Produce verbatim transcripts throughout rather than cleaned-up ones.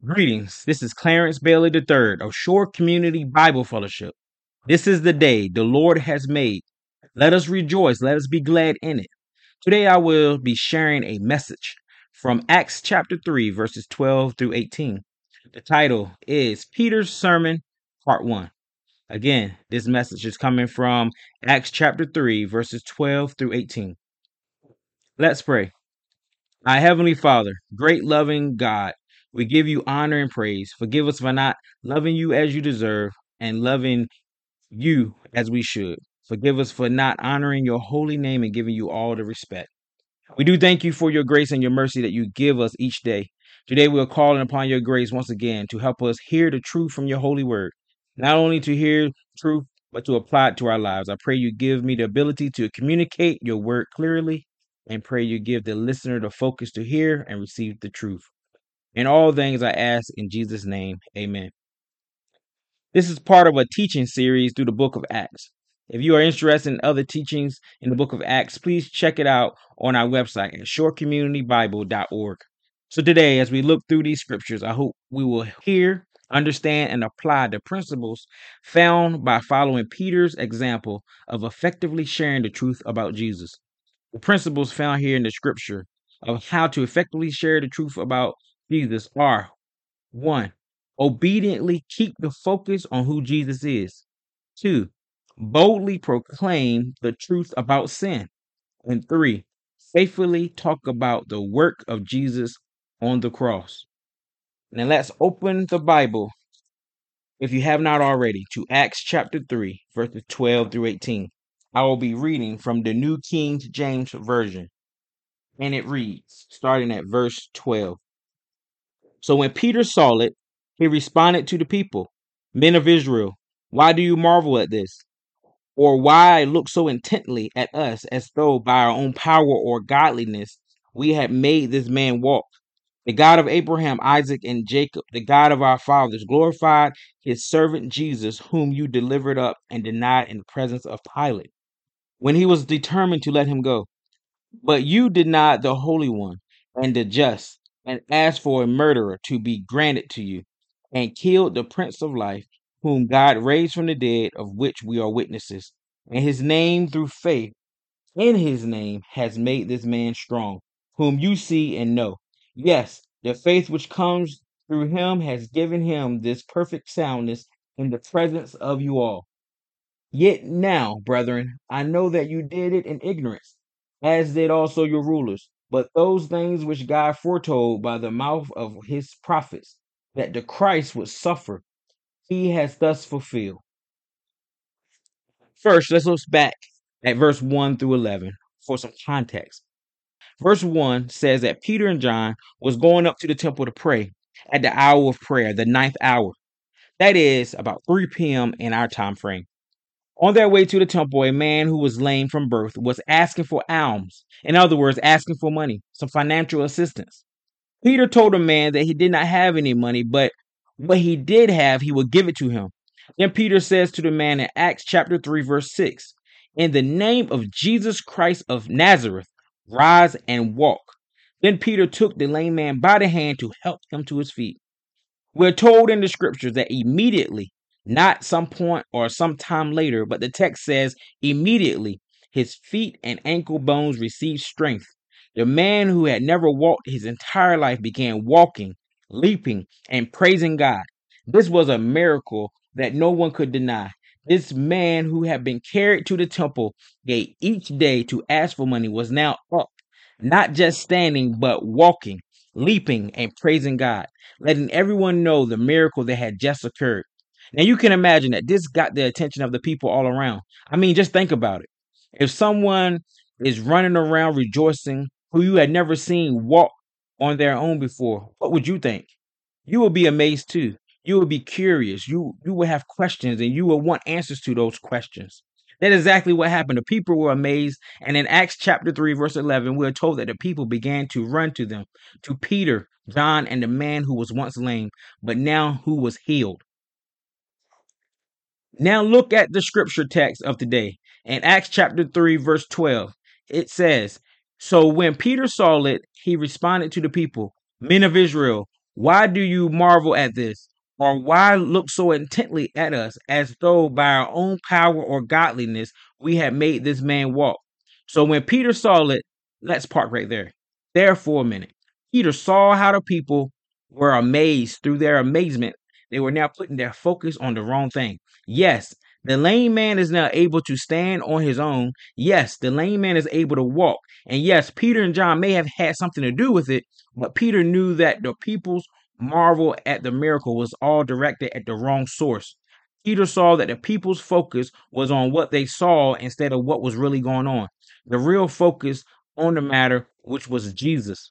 Greetings. This is Clarence Bailey the third of Shore Community Bible Fellowship. This is the day the Lord has made. Let us rejoice. Let us be glad in it. Today I will be sharing a message from Acts chapter three, verses twelve through eighteen. The title is Peter's Sermon, Part one. Again, this message is coming from Acts chapter three, verses twelve through eighteen. Let's pray. Our Heavenly Father, great loving God, we give you honor and praise. Forgive us for not loving you as you deserve and loving you as we should. Forgive us for not honoring your holy name and giving you all the respect. We do thank you for your grace and your mercy that you give us each day. Today we are calling upon your grace once again to help us hear the truth from your holy word. Not only to hear truth, but to apply it to our lives. I pray you give me the ability to communicate your word clearly and pray you give the listener the focus to hear and receive the truth. In all things I ask in Jesus' name, amen. This is part of a teaching series through the book of Acts. If you are interested in other teachings in the book of Acts, please check it out on our website at shore community bible dot org. So today, as we look through these scriptures, I hope we will hear, understand, and apply the principles found by following Peter's example of effectively sharing the truth about Jesus. The principles found here in the scripture of how to effectively share the truth about Jesus are: one, obediently keep the focus on who Jesus is. Two, boldly proclaim the truth about sin. And three, faithfully talk about the work of Jesus on the cross. Now let's open the Bible, if you have not already, to Acts chapter three, verses twelve through eighteen. I will be reading from the New King James Version. And it reads, starting at verse twelve. So when Peter saw it, he responded to the people, Men of Israel, why do you marvel at this? Or why look so intently at us as though by our own power or godliness we had made this man walk? The God of Abraham, Isaac, and Jacob, the God of our fathers, glorified his servant Jesus, whom you delivered up and denied in the presence of Pilate, when he was determined to let him go. But you denied the Holy One and the just, and asked for a murderer to be granted to you, and killed the Prince of Life, whom God raised from the dead, of which we are witnesses. And his name, through faith in his name, has made this man strong, whom you see and know. Yes, the faith which comes through him has given him this perfect soundness in the presence of you all. Yet now, brethren, I know that you did it in ignorance, as did also your rulers. But those things which God foretold by the mouth of his prophets, that the Christ would suffer, he has thus fulfilled. First, let's look back at verse one through eleven for some context. Verse one says that Peter and John was going up to the temple to pray at the hour of prayer, the ninth hour. That is about three p.m. in our time frame. On their way to the temple, a man who was lame from birth was asking for alms. In other words, asking for money, some financial assistance. Peter told the man that he did not have any money, but what he did have, he would give it to him. Then Peter says to the man in Acts chapter three, verse six, In the name of Jesus Christ of Nazareth, rise and walk. Then Peter took the lame man by the hand to help him to his feet. We're told in the scriptures that immediately, not some point or some time later, but the text says immediately, his feet and ankle bones received strength. The man who had never walked his entire life began walking, leaping, and praising God. This was a miracle that no one could deny. This man who had been carried to the temple gate each day to ask for money was now up, not just standing, but walking, leaping, and praising God, letting everyone know the miracle that had just occurred. Now you can imagine that this got the attention of the people all around. I mean, just think about it. If someone is running around rejoicing who you had never seen walk on their own before, what would you think? You will be amazed too. You will be curious. You you will have questions and you will want answers to those questions. That's exactly what happened. The people were amazed. And in Acts chapter three, verse eleven, we are told that the people began to run to them, to Peter, John, and the man who was once lame, but now who was healed. Now look at the scripture text of today. In Acts chapter three, verse twelve, it says, So when Peter saw it, he responded to the people, Men of Israel, Why do you marvel at this? Or why look so intently at us as though by our own power or godliness we had made this man walk? So when Peter saw it, let's park right there. There for a minute. Peter saw how the people were amazed. Through their amazement, they were now putting their focus on the wrong thing. Yes, the lame man is now able to stand on his own. Yes, the lame man is able to walk. And yes, Peter and John may have had something to do with it, but Peter knew that the people's marvel at the miracle was all directed at the wrong source. Peter saw that the people's focus was on what they saw instead of what was really going on. The real focus on the matter, which was Jesus.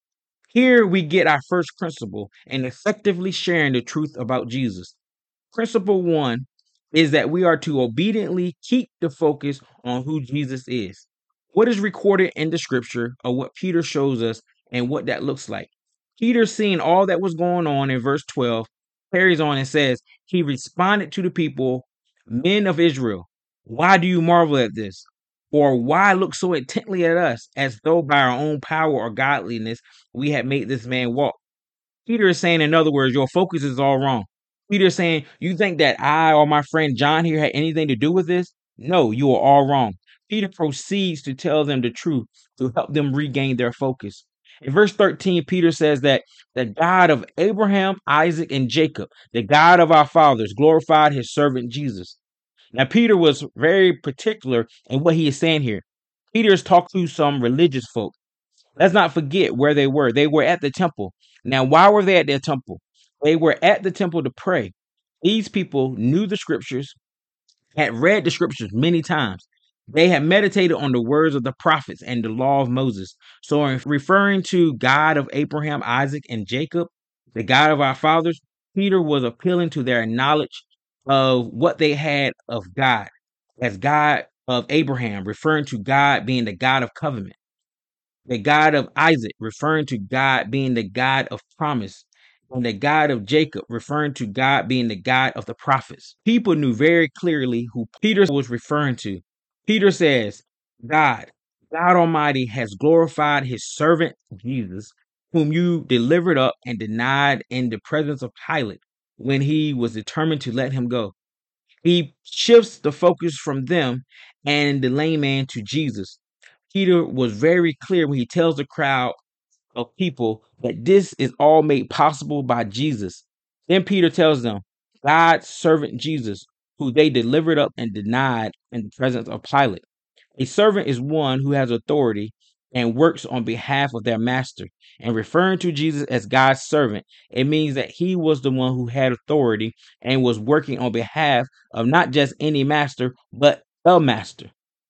Here we get our first principle in effectively sharing the truth about Jesus. Principle one is that we are to obediently keep the focus on who Jesus is. What is recorded in the scripture of what Peter shows us and what that looks like. Peter, seeing all that was going on in verse twelve, carries on and says, he responded to the people, men of Israel, why do you marvel at this? Or why look so intently at us as though by our own power or godliness we had made this man walk? Peter is saying, in other words, your focus is all wrong. Peter is saying, you think that I or my friend John here had anything to do with this? No, you are all wrong. Peter proceeds to tell them the truth to help them regain their focus. In verse thirteen, Peter says that the God of Abraham, Isaac, and Jacob, the God of our fathers, glorified his servant Jesus. Now, Peter was very particular in what he is saying here. Peter is talking to some religious folk. Let's not forget where they were. They were at the temple. Now, why were they at their temple? They were at the temple to pray. These people knew the scriptures, had read the scriptures many times. They had meditated on the words of the prophets and the law of Moses. So, in referring to God of Abraham, Isaac, and Jacob, the God of our fathers, Peter was appealing to their knowledge of what they had of God, as God of Abraham, referring to God being the God of covenant, the God of Isaac, referring to God being the God of promise, and the God of Jacob, referring to God being the God of the prophets. People knew very clearly who Peter was referring to. Peter says, God, God Almighty has glorified his servant Jesus, whom you delivered up and denied in the presence of Pilate when he was determined to let him go. He shifts the focus from them and the lame man to Jesus. Peter was very clear when he tells the crowd of people that this is all made possible by Jesus. Then Peter tells them, God's servant Jesus, who they delivered up and denied in the presence of Pilate. A servant is one who has authority and works on behalf of their master. And referring to Jesus as God's servant, it means that he was the one who had authority and was working on behalf of not just any master, but the master.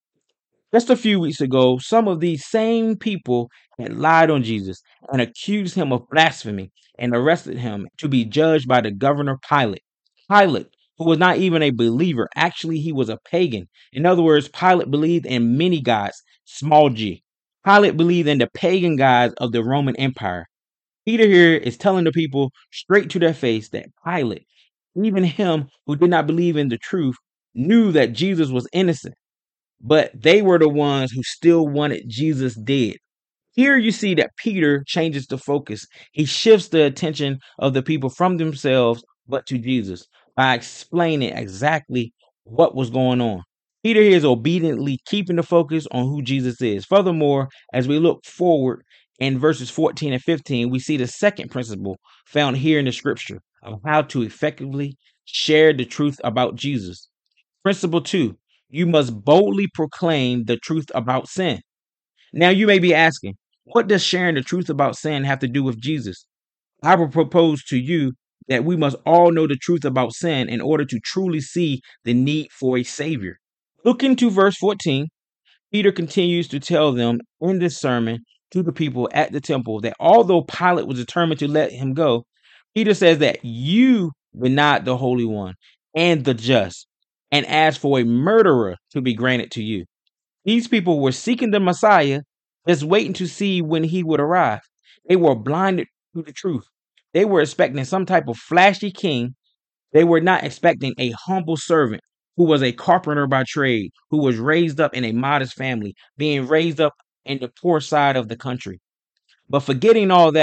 Just a few weeks ago, some of these same people had lied on Jesus and accused him of blasphemy and arrested him to be judged by the governor Pilate. Pilate, who was not even a believer, actually, he was a pagan. In other words, Pilate believed in many gods, small g. Pilate believed in the pagan gods of the Roman Empire. Peter here is telling the people straight to their face that Pilate, even him who did not believe in the truth, knew that Jesus was innocent, but they were the ones who still wanted Jesus dead. Here you see that Peter changes the focus. He shifts the attention of the people from themselves but to Jesus by explaining exactly what was going on. Peter here is obediently keeping the focus on who Jesus is. Furthermore, as we look forward in verses fourteen and fifteen, we see the second principle found here in the scripture of how to effectively share the truth about Jesus. Principle two, you must boldly proclaim the truth about sin. Now you may be asking, what does sharing the truth about sin have to do with Jesus? I will propose to you that we must all know the truth about sin in order to truly see the need for a savior. Look into verse fourteen. Peter continues to tell them in this sermon to the people at the temple that although Pilate was determined to let him go, Peter says that you denied the Holy One and the just and asked for a murderer to be granted to you. These people were seeking the Messiah, just waiting to see when he would arrive. They were blinded to the truth. They were expecting some type of flashy king. They were not expecting a humble servant who was a carpenter by trade, who was raised up in a modest family, being raised up in the poor side of the country. But forgetting all that,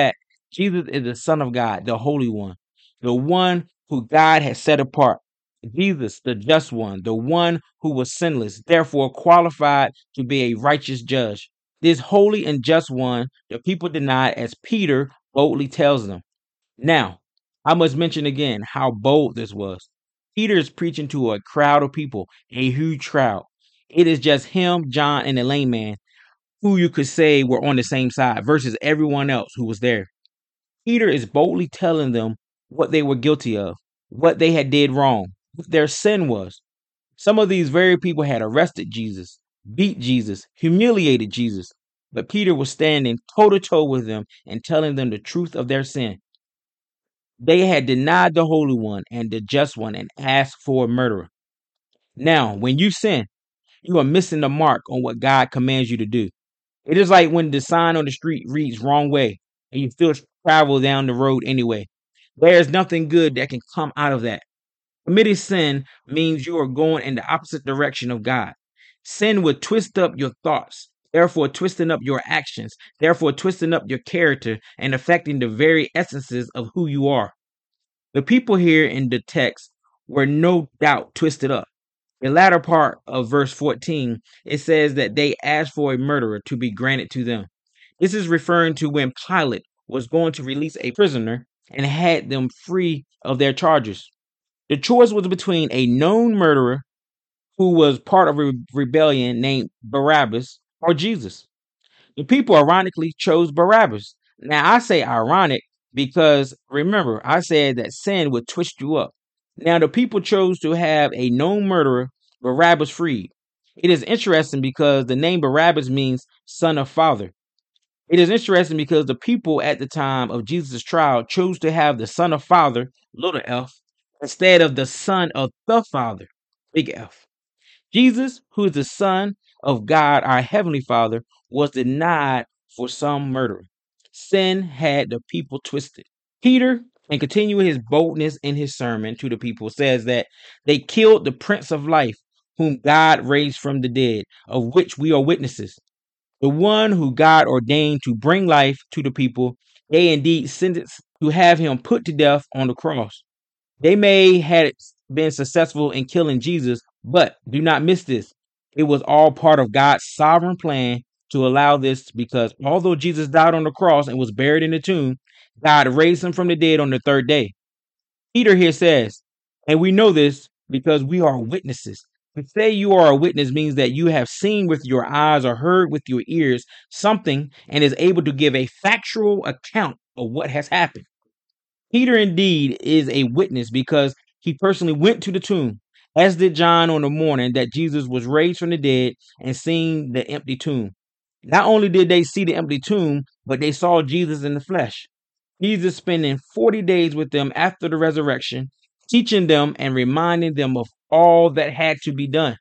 Jesus is the Son of God, the Holy One, the one who God has set apart. Jesus, the just one, the one who was sinless, therefore qualified to be a righteous judge. This holy and just one, the people denied, as Peter boldly tells them. Now, I must mention again how bold this was. Peter is preaching to a crowd of people, a huge crowd. It is just him, John, and the lame man, who you could say were on the same side, versus everyone else who was there. Peter is boldly telling them what they were guilty of, what they had did wrong, what their sin was. Some of these very people had arrested Jesus, beat Jesus, humiliated Jesus, but Peter was standing toe to toe with them and telling them the truth of their sin. They had denied the Holy One and the Just One and asked for a murderer. Now, when you sin, you are missing the mark on what God commands you to do. It is like when the sign on the street reads wrong way and you still travel down the road anyway. There is nothing good that can come out of that. Committing sin means you are going in the opposite direction of God. Sin would twist up your thoughts, therefore twisting up your actions, therefore twisting up your character and affecting the very essences of who you are. The people here in the text were no doubt twisted up. The latter part of verse fourteen, it says that they asked for a murderer to be granted to them. This is referring to when Pilate was going to release a prisoner and had them free of their charges. The choice was between a known murderer who was part of a rebellion named Barabbas or Jesus. The people ironically chose Barabbas. Now, I say ironic because remember, I said that sin would twist you up. Now, the people chose to have a known murderer, Barabbas, freed. It is interesting because the name Barabbas means son of father. It is interesting because the people at the time of Jesus' trial chose to have the son of father, little f, instead of the son of the father, big F. Jesus, who is the Son of God, our Heavenly Father, was denied for some murder. Sin had the people twisted. Peter, and continuing his boldness in his sermon to the people, says that they killed the Prince of Life, whom God raised from the dead, of which we are witnesses. The one who God ordained to bring life to the people, they indeed sentenced to have him put to death on the cross. They may have been successful in killing Jesus, but do not miss this. It was all part of God's sovereign plan to allow this because although Jesus died on the cross and was buried in the tomb, God raised him from the dead on the third day. Peter here says, and we know this because we are witnesses. To say you are a witness means that you have seen with your eyes or heard with your ears something and is able to give a factual account of what has happened. Peter indeed is a witness because he personally went to the tomb, as did John on the morning that Jesus was raised from the dead and seen the empty tomb. Not only did they see the empty tomb, but they saw Jesus in the flesh. Jesus spending forty days with them after the resurrection, teaching them and reminding them of all that had to be done.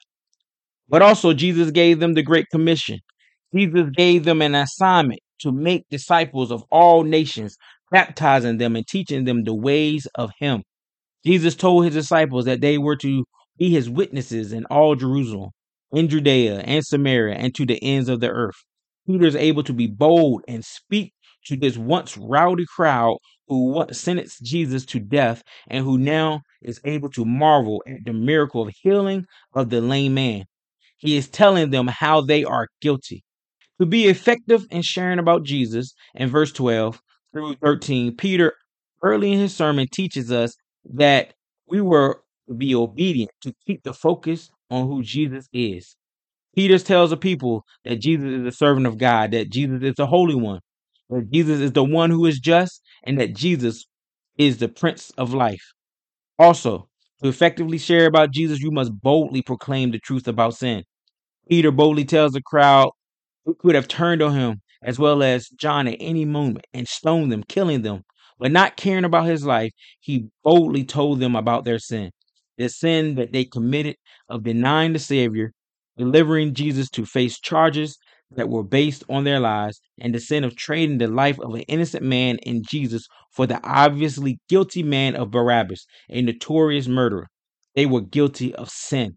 But also Jesus gave them the Great Commission. Jesus gave them an assignment to make disciples of all nations, baptizing them and teaching them the ways of him. Jesus told his disciples that they were to be his witnesses in all Jerusalem, in Judea and Samaria, and to the ends of the earth. Peter is able to be bold and speak to this once rowdy crowd who once sentenced Jesus to death and who now is able to marvel at the miracle of healing of the lame man. He is telling them how they are guilty. To be effective in sharing about Jesus, in verse twelve through thirteen, Peter early in his sermon teaches us that we were to be obedient, to keep the focus on who Jesus is. Peter tells the people that Jesus is the servant of God, that Jesus is the Holy One, that Jesus is the one who is just, and that Jesus is the Prince of Life. Also, to effectively share about Jesus, you must boldly proclaim the truth about sin. Peter boldly tells the crowd who could have turned on him, as well as John at any moment, and stoned them, killing them. But not caring about his life, he boldly told them about their sin. The sin that they committed of denying the Savior, delivering Jesus to face charges that were based on their lives, and the sin of trading the life of an innocent man in Jesus for the obviously guilty man of Barabbas, a notorious murderer. They were guilty of sin.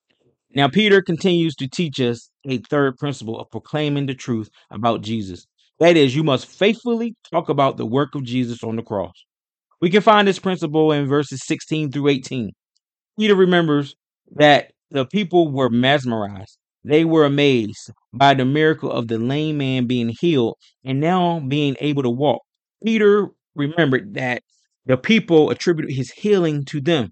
Now, Peter continues to teach us a third principle of proclaiming the truth about Jesus. That is, you must faithfully talk about the work of Jesus on the cross. We can find this principle in verses sixteen through eighteen. Peter remembers that the people were mesmerized. They were amazed by the miracle of the lame man being healed and now being able to walk. Peter remembered that the people attributed his healing to them.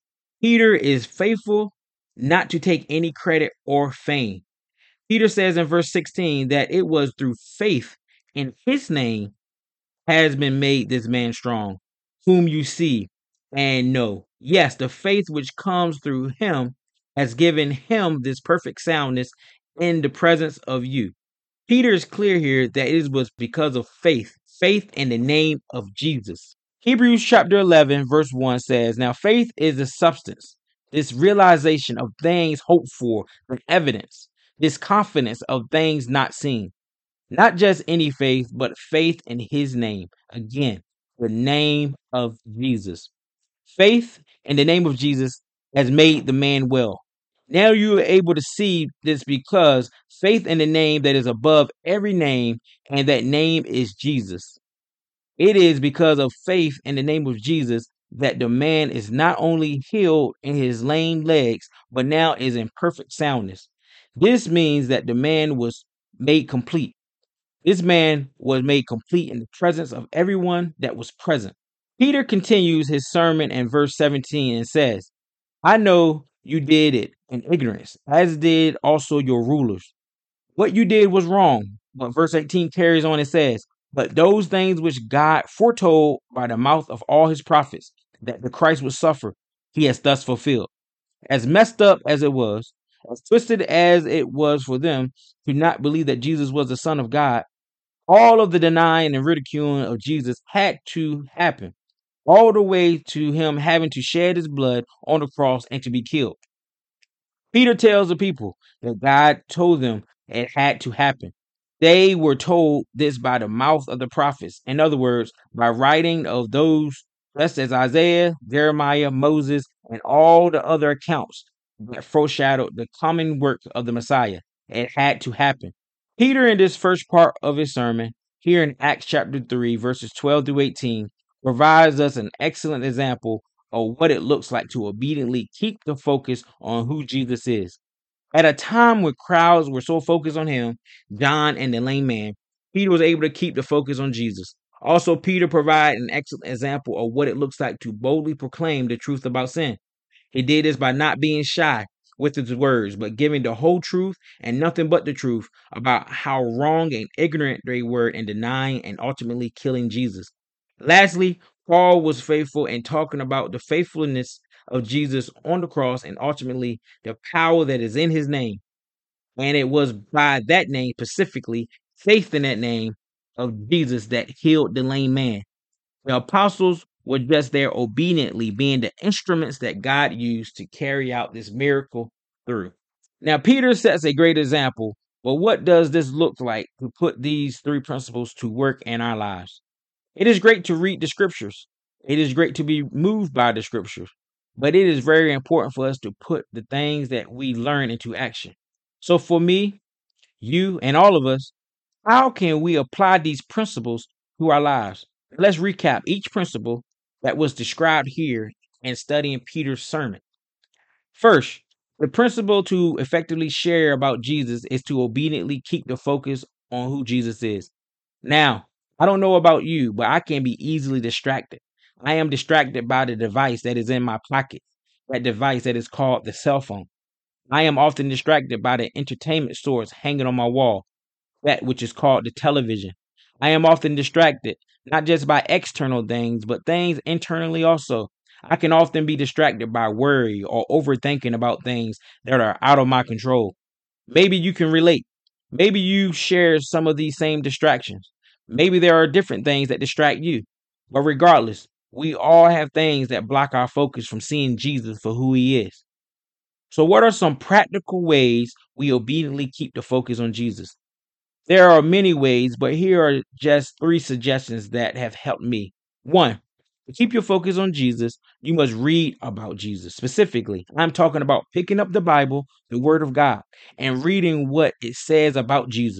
Peter is faithful not to take any credit or fame. Peter says in verse sixteen that it was through faith in his name has been made this man strong, whom you see and know. Yes, the faith which comes through him has given him this perfect soundness in the presence of you. Peter is clear here that it was because of faith, faith in the name of Jesus. Hebrews chapter eleven, verse one says, Now faith is the substance, this realization of things hoped for, the evidence, this confidence of things not seen. Not just any faith, but faith in his name. Again, the name of Jesus. Faith in the name of Jesus has made the man well. Now you are able to see this because faith in the name that is above every name, and that name is Jesus. It is because of faith in the name of Jesus that the man is not only healed in his lame legs, but now is in perfect soundness. This means that the man was made complete. This man was made complete in the presence of everyone that was present. Peter continues his sermon in verse seventeen and says, I know you did it in ignorance, as did also your rulers. What you did was wrong. But verse eighteen carries on and says, But those things which God foretold by the mouth of all his prophets, that the Christ would suffer, he has thus fulfilled. As messed up as it was, as twisted as it was for them to not believe that Jesus was the Son of God, all of the denying and ridiculing of Jesus had to happen, all the way to him having to shed his blood on the cross and to be killed. Peter tells the people that God told them it had to happen. They were told this by the mouth of the prophets. In other words, by writing of those just as Isaiah, Jeremiah, Moses, and all the other accounts that foreshadowed the common work of the Messiah. It had to happen. Peter, in this first part of his sermon, here in Acts chapter three, verses twelve through eighteen, provides us an excellent example of what it looks like to obediently keep the focus on who Jesus is. At a time when crowds were so focused on him, John and the lame man, Peter was able to keep the focus on Jesus. Also, Peter provided an excellent example of what it looks like to boldly proclaim the truth about sin. He did this by not being shy with his words, but giving the whole truth and nothing but the truth about how wrong and ignorant they were in denying and ultimately killing Jesus. Lastly, Paul was faithful in talking about the faithfulness of Jesus on the cross and ultimately the power that is in his name. And it was by that name specifically, faith in that name of Jesus, that healed the lame man. The apostles were just there obediently being the instruments that God used to carry out this miracle through. Now, Peter sets a great example, but what does this look like to put these three principles to work in our lives? It is great to read the scriptures. It is great to be moved by the scriptures, but it is very important for us to put the things that we learn into action. So for me, you, and all of us, how can we apply these principles to our lives? Let's recap each principle that was described here in studying Peter's sermon. First, the principle to effectively share about Jesus is to obediently keep the focus on who Jesus is. Now, I don't know about you, but I can be easily distracted. I am distracted by the device that is in my pocket, that device that is called the cell phone. I am often distracted by the entertainment source hanging on my wall, that which is called the television. I am often distracted, not just by external things, but things internally also. I can often be distracted by worry or overthinking about things that are out of my control. Maybe you can relate. Maybe you share some of these same distractions. Maybe there are different things that distract you. But regardless, we all have things that block our focus from seeing Jesus for who he is. So, what are some practical ways we obediently keep the focus on Jesus? There are many ways, but here are just three suggestions that have helped me. One, to keep your focus on Jesus, you must read about Jesus. Specifically, I'm talking about picking up the Bible, the Word of God, and reading what it says about Jesus.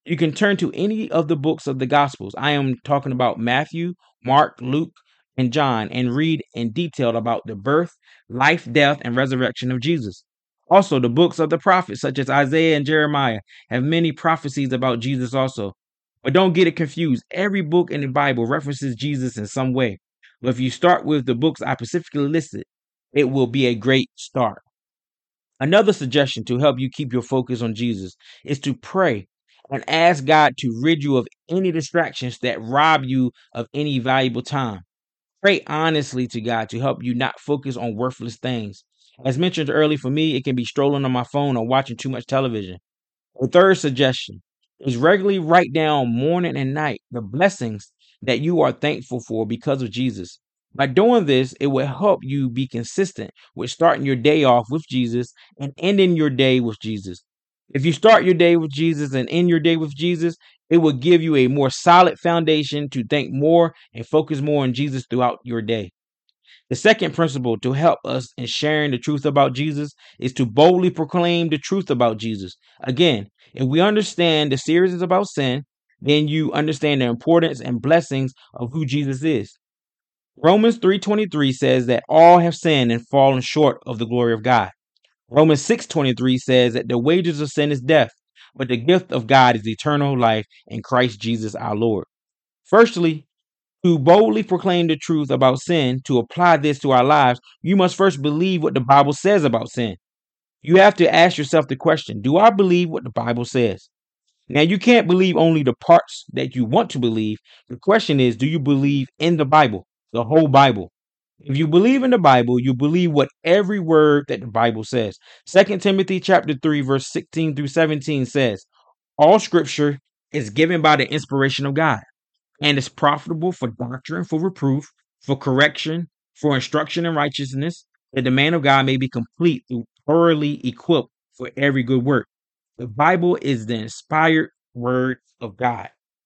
You can turn to any of the books of the Gospels. I am talking about Matthew, Mark, Luke, and John, and read in detail about the birth, life, death, and resurrection of Jesus. Also, the books of the prophets, such as Isaiah and Jeremiah, have many prophecies about Jesus also. But don't get it confused. Every book in the Bible references Jesus in some way. But if you start with the books I specifically listed, it will be a great start. Another suggestion to help you keep your focus on Jesus is to pray and ask God to rid you of any distractions that rob you of any valuable time. Pray honestly to God to help you not focus on worthless things. As mentioned earlier, for me, it can be strolling on my phone or watching too much television. The third suggestion is regularly write down morning and night the blessings that you are thankful for because of Jesus. By doing this, it will help you be consistent with starting your day off with Jesus and ending your day with Jesus. If you start your day with Jesus and end your day with Jesus, it will give you a more solid foundation to think more and focus more on Jesus throughout your day. The second principle to help us in sharing the truth about Jesus is to boldly proclaim the truth about Jesus. Again, if we understand the series is about sin, then you understand the importance and blessings of who Jesus is. Romans three twenty-three says that all have sinned and fallen short of the glory of God. Romans six twenty-three says that the wages of sin is death, but the gift of God is eternal life in Christ Jesus our Lord. Firstly, to boldly proclaim the truth about sin, to apply this to our lives, you must first believe what the Bible says about sin. You have to ask yourself the question, do I believe what the Bible says? Now, you can't believe only the parts that you want to believe. The question is, do you believe in the Bible, the whole Bible? If you believe in the Bible, you believe what every word that the Bible says. Second Timothy chapter three, verse sixteen through seventeen says, all scripture is given by the inspiration of God and is profitable for doctrine, for reproof, for correction, for instruction in righteousness, that the man of God may be complete, thoroughly equipped for every good work. The Bible is the inspired word of God.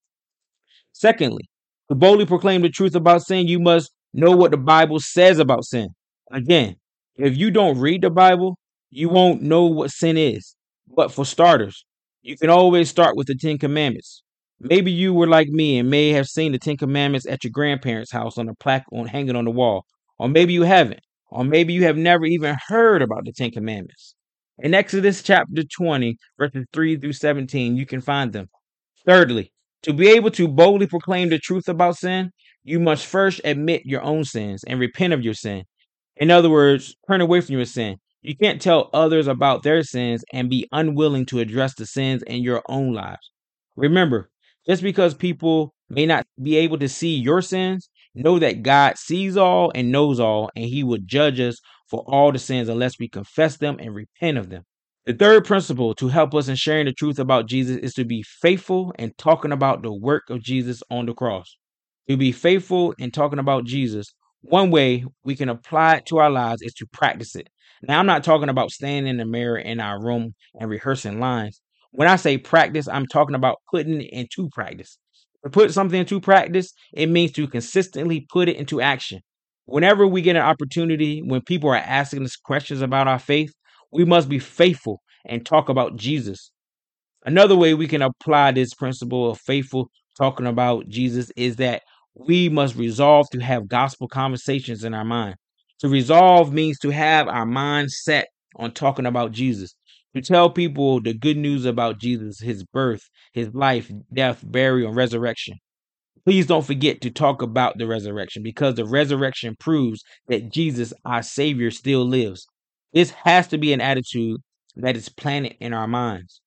Secondly, to boldly proclaim the truth about sin, you must know what the Bible says about sin. Again, if you don't read the Bible, you won't know what sin is. But for starters, you can always start with the Ten Commandments. Maybe you were like me and may have seen the Ten Commandments at your grandparents' house on a plaque on hanging on the wall. Or maybe you haven't. Or maybe you have never even heard about the Ten Commandments. In Exodus chapter twenty, verses three through seventeen, you can find them. Thirdly, to be able to boldly proclaim the truth about sin, you must first admit your own sins and repent of your sin. In other words, turn away from your sin. You can't tell others about their sins and be unwilling to address the sins in your own lives. Remember, just because people may not be able to see your sins, know that God sees all and knows all, and he will judge us for all the sins unless we confess them and repent of them. The third principle to help us in sharing the truth about Jesus is to be faithful in talking about the work of Jesus on the cross. To be faithful in talking about Jesus, one way we can apply it to our lives is to practice it. Now, I'm not talking about standing in the mirror in our room and rehearsing lines. When I say practice, I'm talking about putting it into practice. To put something into practice, it means to consistently put it into action. Whenever we get an opportunity, when people are asking us questions about our faith, we must be faithful and talk about Jesus. Another way we can apply this principle of faithful talking about Jesus is that we must resolve to have gospel conversations in our mind. To resolve means to have our mind set on talking about Jesus, to tell people the good news about Jesus, his birth, his life, death, burial, and resurrection. Please don't forget to talk about the resurrection, because the resurrection proves that Jesus, our Savior, still lives. This has to be an attitude that is planted in our minds.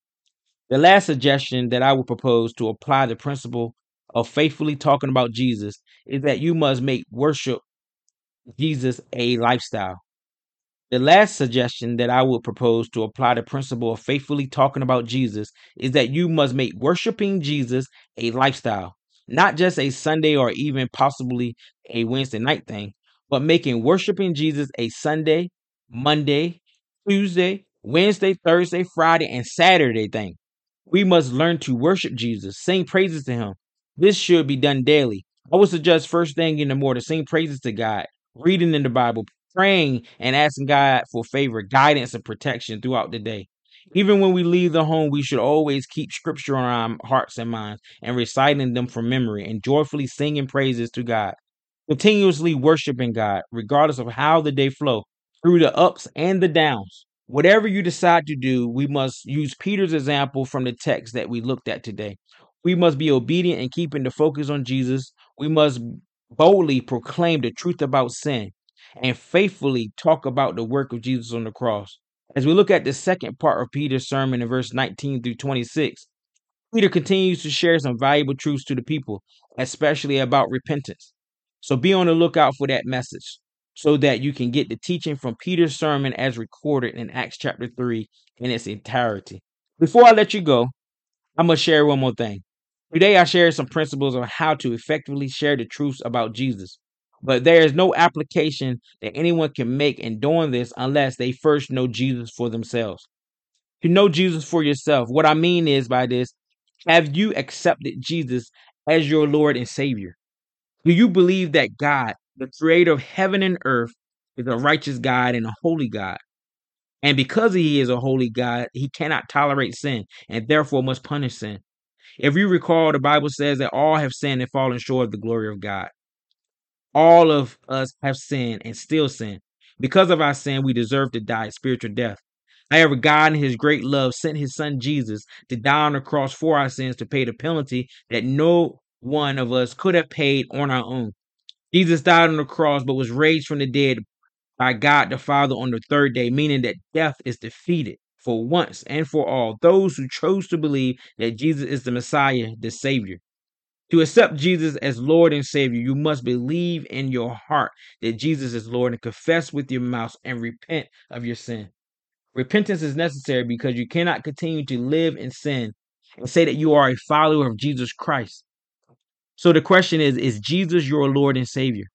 The last suggestion that I would propose to apply the principle of faithfully talking about Jesus is that you must make worship Jesus a lifestyle. The last suggestion that I would propose to apply the principle of faithfully talking about Jesus is that you must make worshiping Jesus a lifestyle, not just a Sunday or even possibly a Wednesday night thing, but making worshiping Jesus a Sunday, Monday, Tuesday, Wednesday, Thursday, Friday, and Saturday thing. We must learn to worship Jesus, sing praises to him. This should be done daily. I would suggest first thing in the morning, sing praises to God, reading in the Bible, praying and asking God for favor, guidance, and protection throughout the day. Even when we leave the home, we should always keep scripture on our hearts and minds and reciting them from memory and joyfully singing praises to God, continuously worshiping God, regardless of how the day flow, through the ups and the downs. Whatever you decide to do, we must use Peter's example from the text that we looked at today. We must be obedient and keeping the focus on Jesus. We must boldly proclaim the truth about sin and faithfully talk about the work of Jesus on the cross. As we look at the second part of Peter's sermon in verse nineteen through twenty-six, Peter continues to share some valuable truths to the people, especially about repentance. So be on the lookout for that message so that you can get the teaching from Peter's sermon as recorded in Acts chapter three in its entirety. Before I let you go, I'm going to share one more thing. Today, I shared some principles on how to effectively share the truths about Jesus. But there is no application that anyone can make in doing this unless they first know Jesus for themselves. To know Jesus for yourself, what I mean is by this, have you accepted Jesus as your Lord and Savior? Do you believe that God, the creator of heaven and earth, is a righteous God and a holy God? And because he is a holy God, he cannot tolerate sin and therefore must punish sin. If you recall, the Bible says that all have sinned and fallen short of the glory of God. All of us have sinned and still sin. Because of our sin, we deserve to die a spiritual death. However, God in his great love sent his son Jesus to die on the cross for our sins to pay the penalty that no one of us could have paid on our own. Jesus died on the cross but was raised from the dead by God the Father on the third day, meaning that death is defeated for once and for all. Those who chose to believe that Jesus is the Messiah, the Savior. To accept Jesus as Lord and Savior, you must believe in your heart that Jesus is Lord and confess with your mouth and repent of your sin. Repentance is necessary because you cannot continue to live in sin and say that you are a follower of Jesus Christ. So the question is, is Jesus your Lord and Savior?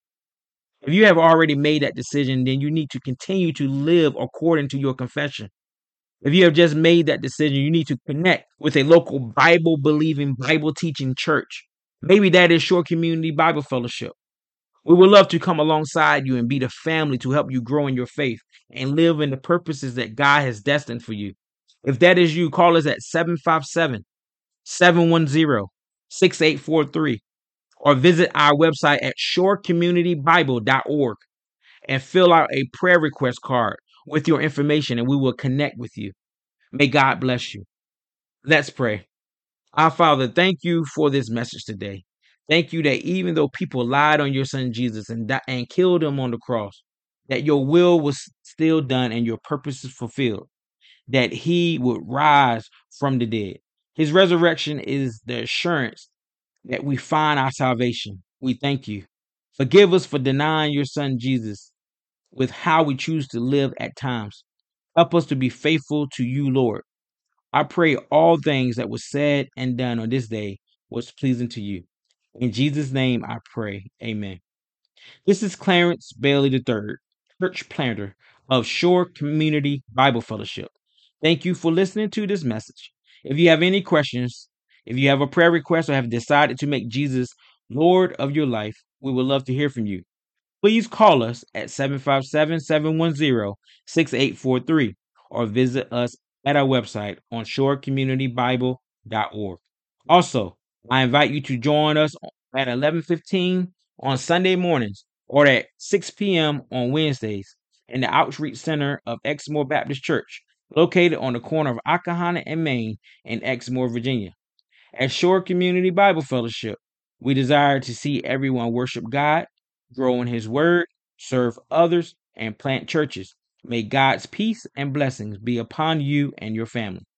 If you have already made that decision, then you need to continue to live according to your confession. If you have just made that decision, you need to connect with a local Bible believing, Bible teaching church. Maybe that is Shore Community Bible Fellowship. We would love to come alongside you and be the family to help you grow in your faith and live in the purposes that God has destined for you. If that is you, call us at seven five seven, seven one zero, six eight four three or visit our website at shore community bible dot org and fill out a prayer request card with your information and we will connect with you. May God bless you. Let's pray. Our Father, thank you for this message today. Thank you that even though people lied on your son Jesus and di- and killed him on the cross, that your will was still done and your purpose is fulfilled, that he would rise from the dead. His resurrection is the assurance that we find our salvation. We thank you. Forgive us for denying your son Jesus with how we choose to live at times. Help us to be faithful to you, Lord. I pray all things that was said and done on this day was pleasing to you. In Jesus' name I pray. Amen. This is Clarence Bailey the third, church planter of Shore Community Bible Fellowship. Thank you for listening to this message. If you have any questions, if you have a prayer request or have decided to make Jesus Lord of your life, we would love to hear from you. Please call us at seven five seven, seven one zero, six eight four three or visit us at our website on shore community bible dot org. Also, I invite you to join us at eleven fifteen on Sunday mornings or at six p.m. on Wednesdays in the Outreach Center of Exmoor Baptist Church, located on the corner of Acahana and Main in Exmoor, Virginia. At Shore Community Bible Fellowship, we desire to see everyone worship God, grow in His Word, serve others, and plant churches. May God's peace and blessings be upon you and your family.